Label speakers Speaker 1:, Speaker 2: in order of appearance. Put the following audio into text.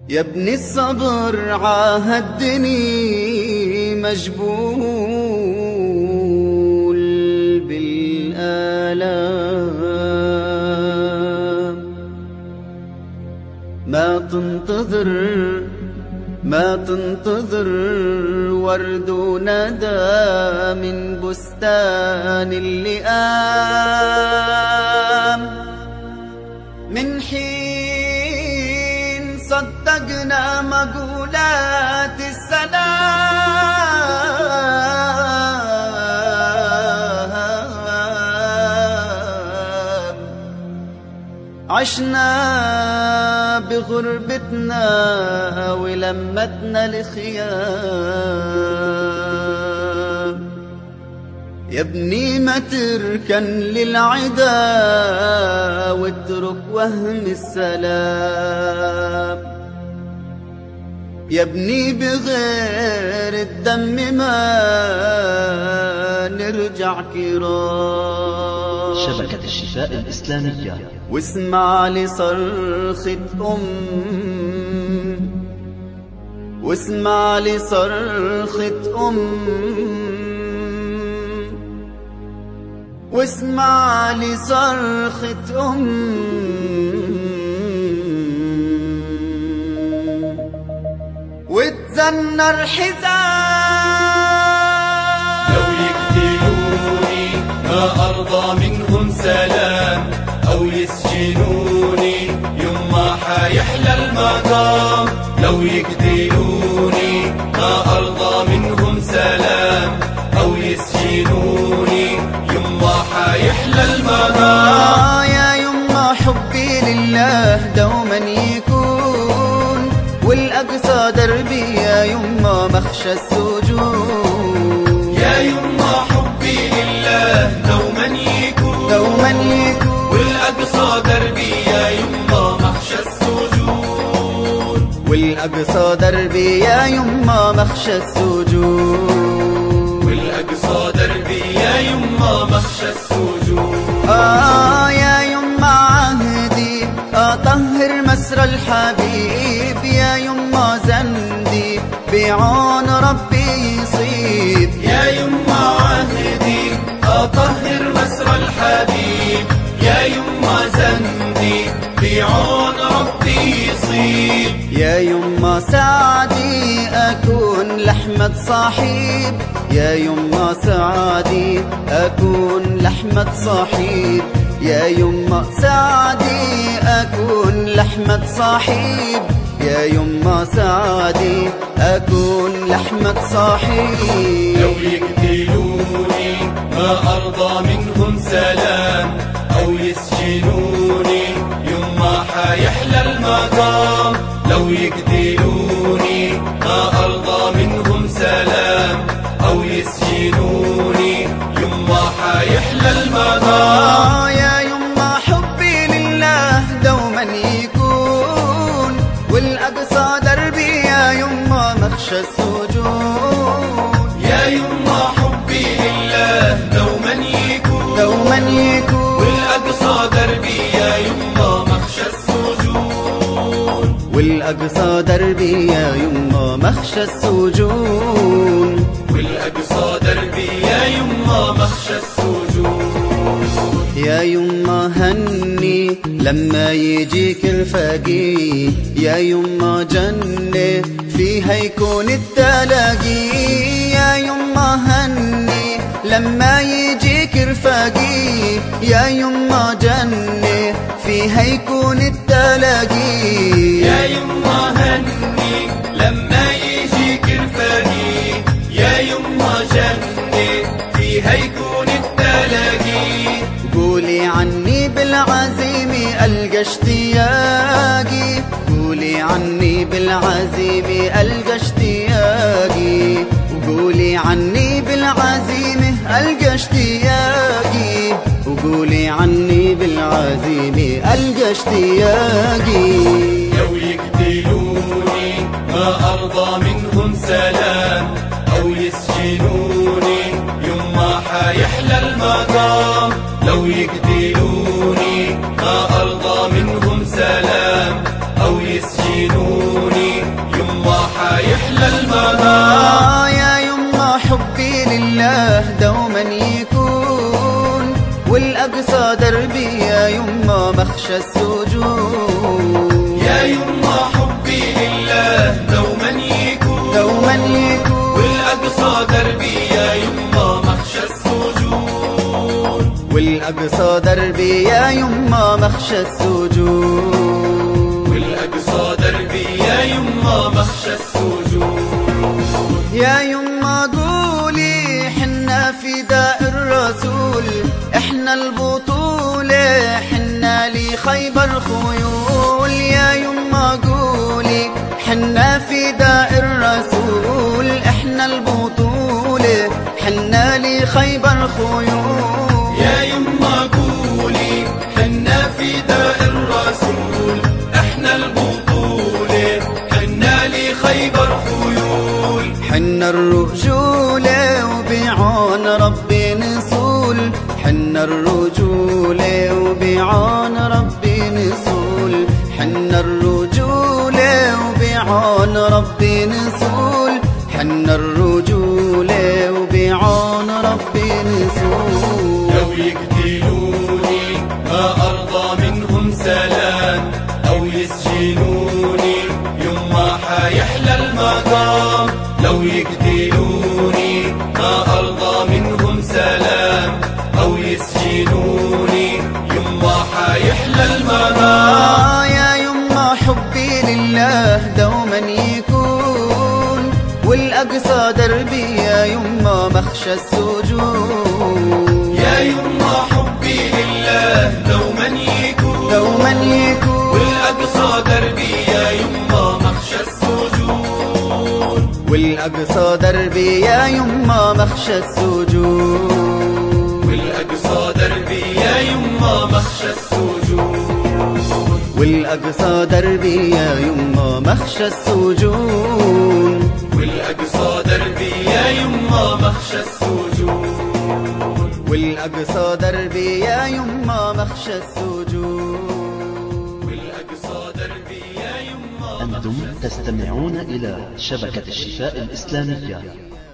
Speaker 1: يا ابن الصبر عاهدني مجبول بالآلام، ما تنتظر ورد ندى من بستان اللئام. من حين صدقنا مقولات السلام، عشنا بغربتنا ولمتنا الخيام. يا ابني ما تركن للعدا واترك وهم السلام. يا ابني بغير الدم ما نرجع كرام.
Speaker 2: شبكة الشفاء الإسلامية.
Speaker 1: واسمع لصرخة واسمع لصرخة واسمع لصرخة وتزنر حزام.
Speaker 3: لو يقتلوني ما أرضى منهم سلام، أو يسجنوني يما حيحلى المقام. لو يقتلوني ما أرضى منهم سلام، أو يسجنوني يما حيحلى المقام.
Speaker 1: يا يما حبي لله دوما يكون، والأقصى دربي يا يما مخشى السجون.
Speaker 3: يا يما حبي لله دوما يكون، والأقصى دربي يا يما مخشى السجون.
Speaker 1: والأقصى دربي يا يما مخشى السجون.
Speaker 3: والأقصى دربي يا يما مخشى السجون.
Speaker 1: يا يما عهدي أطهر مسرى الحبيب. يا يما زندي بعون ربي يصيب.
Speaker 3: يا يما عهدي أطهر مسرى الحبيب. يا يما زندي بعون ربي يصيب.
Speaker 1: يا يما سعدي أكون لحمة صاحب. يا يما سعدي أكون لحمة صاحب. يا يما سعدي أكون لحمة صاحب. يا يما سعدي أكون لحمة صاحب.
Speaker 3: لو يقتلوني ما أرضى منهم سلام، أو يسجنوني يما حيحلى المقام. لو يقتلوني ما أرضى منهم سلام، أو يسجنوني يما حيحلى المقام.
Speaker 1: يا يما حبي لله دوما يكون، والأقصى دربي يا يما مخشى السجون.
Speaker 3: يا يما حبي لله دوما يكون، والأقصى دربي يا يما مخشى السجون.
Speaker 1: والأقصى دربي يا يما مخشى السجون.
Speaker 3: والأقصى دربي يا يما مخشى السجون.
Speaker 1: يا يما هني لما يجيك الفقي. يا يما جنة فيها يكون التلاقي. يا يما هني لما يجيك الفقي. يا يما جنة فيها يكون التلاقي.
Speaker 3: يا يما هني لما يجيك الفقي. يا يما جنة فيها يكون التلاقي.
Speaker 1: قولي عني بالعزيم ألقى اشتياقي. قولي عني بالعزيم ألقى اشتياقي. وقولي عني بالعزيم ألقى اشتياقي. وقولي عني بالعزيم ألقى اشتياقي.
Speaker 3: لو يقتلوني ما أرضى منهم سلام، أو يسجنوني يما حيحلى المقام. لو يقتلوني ما أرضى منهم سلام، أو يسجنوني يحلى المنام.
Speaker 1: يا يما حبي لله دوما يكون، والأقصى دربي يا يما مخشى السجون.
Speaker 3: يا يما حبي لله دوما يكون،
Speaker 1: دوما يكون،
Speaker 3: والأقصى دربي يا يما مخشى السجون.
Speaker 1: والأقصى دربي يا يما مخشى السجون.
Speaker 3: والأقصى دربي يا يما مخشى السجون.
Speaker 1: يا يما قولي حنا فداء الرسول، احنا البطولة حنا لخيبر خيول. يا يما قولي حنا فداء الرسول، احنا البطولة حنا لخيبر خيول.
Speaker 3: يا يما قولي حنا فداء الرسول، احنا البطولة حنا لخيبر خيول.
Speaker 1: حنا الرجولة وبعون ربي نصول، حنا الرجولة وبعون ربي نصول، حنا الرجولة وبعون ربي نصول، حنا الرجولة وبعون ربي نصول.
Speaker 3: لو يقتلوني ما أرضى منهم سلام، أو يسجنوني يما حيحلى المقام. لو يقتلوني ما أرضى منهم سلام، أو يسجنوني يما حيحلى المنام.
Speaker 1: يا يما حبي لله دوما يكون، والأقصى دربي يا يما مخشى السجون.
Speaker 3: يا يما حبي لله دوما يكون،
Speaker 1: دوما يكون،
Speaker 3: والأقصى دربي يا يما مخشى السجون.
Speaker 1: والأقصى دربي يا يما مخشى السجون.
Speaker 3: والأقصى دربي يا يما مخشى السجون.
Speaker 1: والأقصى دربي يا يما مخشى السجون.
Speaker 3: والأقصى دربي يا يما مخشى السجون.
Speaker 1: والأقصى دربي يا يما مخشى السجون.
Speaker 3: والأقصى دربي يا يما.
Speaker 2: أنتم تستمعون إلى شبكة الشفاء الإسلامية.